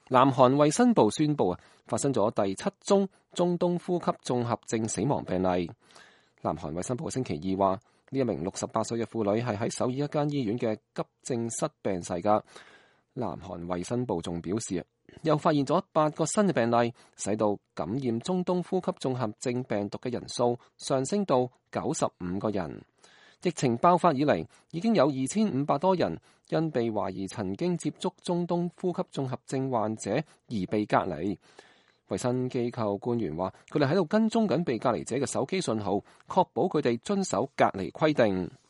南韓衛生部宣布發生咗第7宗中東呼吸綜合症死亡病例。南韓衛生部星期二話，呢一名68歲嘅婦女係喺首爾一間醫院嘅急症室病逝㗎。南韓衛生部仲表示，又發現咗8個新嘅病例，使到感染中東呼吸綜合症病毒嘅人數上升到95個人。疫情爆發以嚟，已經有2500多人因被懷疑曾經接觸中東呼吸綜合症患者而被隔離。衛生機構官員話，佢哋喺度跟蹤緊被隔離者嘅手機信號，確保佢哋遵守隔離規定。